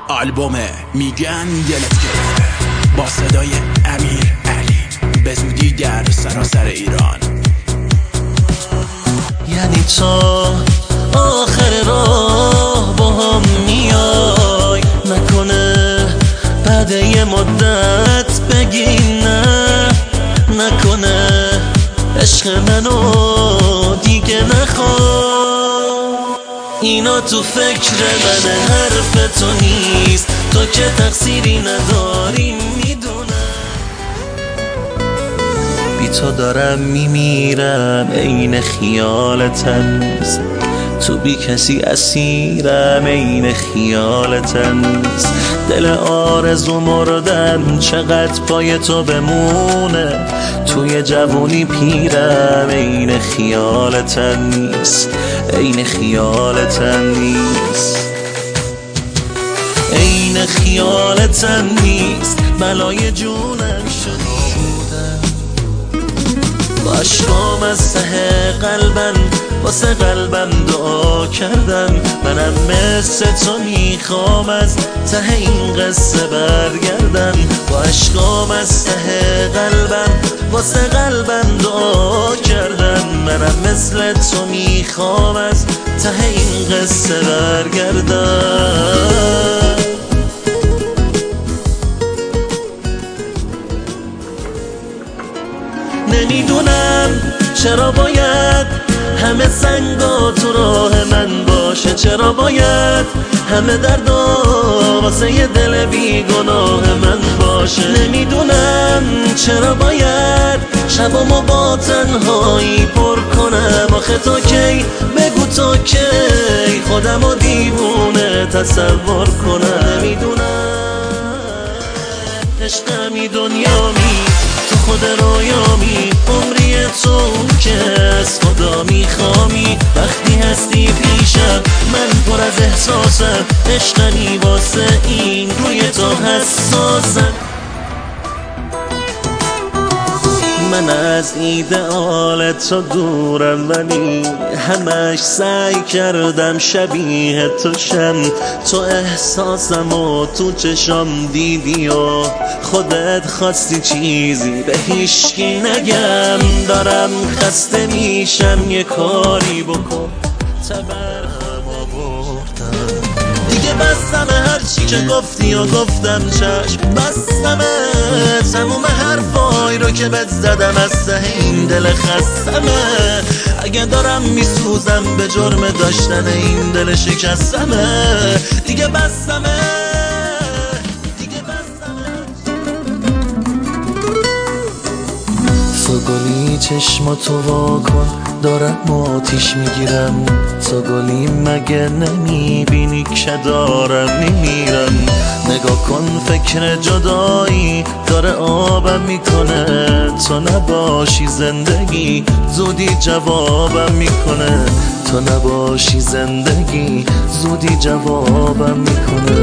آلبوم میگن دلت گرفته با صدای امیر علی به زودی در سراسر ایران. یعنی تا آخر راه با هم میای، نکنه بعد یه مدت بگی نکنه عشق منو دیگه نخواه. اینا تو فکر من حرف تو نیست، تو که تقصیری نداری میدونم. بی تو دارم میمیرم عین خیالتم، تو بی کسی اسیرم عین خیالتم. دل آرزو مردم چقدر پای تو بمونه، توی جوونی پیرم عین خیالتم نیست، عین خیالتم نیست، عین خیالتم نیست. بلای جونم شدی با عشقام از ته قلبم، واسه قلبم دعا کردم. منم مثل تو میخوام از ته این قصه برگردم، با عشقام از ته قلبم واسه قلبم دعا کردم. منم مثل تو میخوام از ته این قصه برگردم. نمیدونم چرا باید همه سنگا تو راه من باشه، چرا باید همه دردا واسه یه دل بیگناه من باشه. نمیدونم چرا باید شبامو با تنهایی پر کنم. آخه تا کی بگو تا کی خودمو دیوونه تصور کنم. نمیدونم عشقمی دنیامی تو خود رویامی، عمری تو که از خدا میخوامی. وقتی هستی پیشم من پر از احساسم، عشقمی واسه این روی تو حساسم. من از ایدئال تو دورم ولی همش سعی کردم شبیه تو شم. تو احساسم و تو چشم دیدی و خودت خواستی چیزی به هیچکی نگم. دارم خسته میشم یه کاری بکن تبرهم آوردم دیگه. بستمه هرچی که گفتی و گفتم چشم، بستمه تموم حرفای رو که بهت زدم از ته این دل خستمه. اگه دارم میسوزم به جرم داشتن این دل شکستمه، دیگه بستمه دیگه بستمه. تو گلی چشماتو واکن دارم آتیش میگیرم، تو گلی مگه نمیبینی که دارم میمیرم. نگاه کن فکر جدایی داره آبم میکنه، تو نباشی زندگی زودی جوابم میکنه. تو نباشی زندگی زودی جوابم میکنه.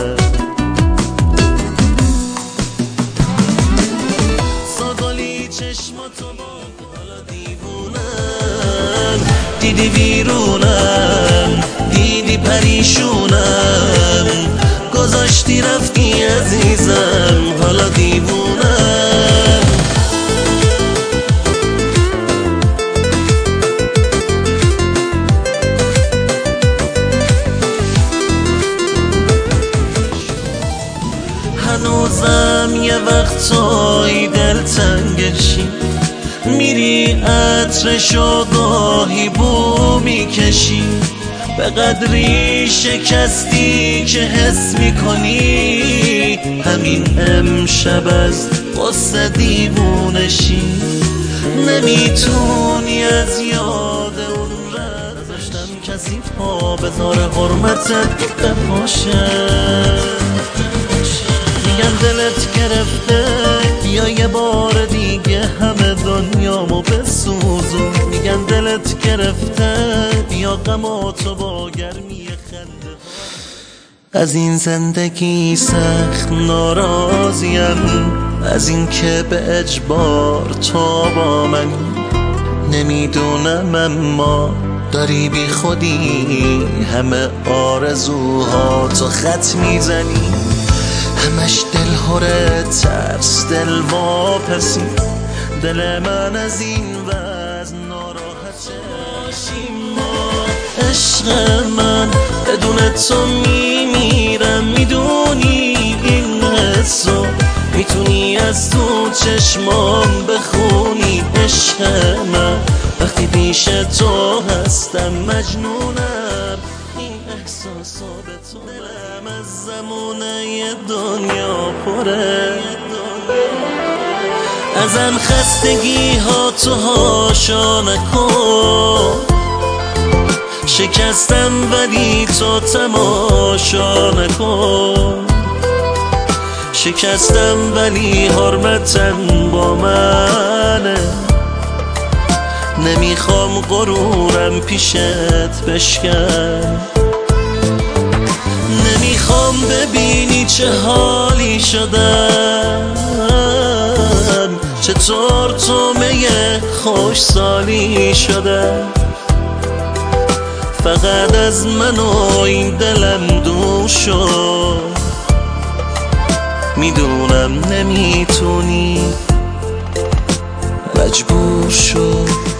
ساگلی چشماتو بالا دیوونم، دیدی ویرونم دیدی پریشونم، گذاشتی رفتی عزیزم حالا دیوونم. هنوزم یه وقتایی دلتنگشی، میری عطرشو گاهی بو میکشی. به قدری شکستی که حس میکنی همین امشب از قصه دیوونشی. نمیتونی از یاد اون رد داشتم کسی پا بذاره حرمتت بپاشه. میگن دلت گرفته بیا یه بار دیگه همه دنیامو بسوزون. میگن دلت گرفته بیا غماتو با گرمی خنده. از این زندگی سخت ناراضیم، از این که به اجبار تو با من. نمیدونم اما داری بی خودی همه آرزوها تو خط میزنی، همش دل هره ترس دل واپسی، دل من از این وضع ناراحته. عشق من بدون تو میمیرم، میدونی این حسو میتونی از تو چشمام بخونی. عشق من وقتی پیش تو هستم مجنونم، این احساسو به تو دلم از زمونه دنیا پره. ازم خستگی ها تو هاشا نکن، شکستم ولی تو تماشا نکن، شکستم ولی حرمتم با منه. نمیخوام غرورم پیشت بشکن، نمیخوام ببینی چه حالی شدم، چطور تو میه خوش سالی شدم. فقط از من و این دلم دور شد، میدونم نمیتونی مجبور شد.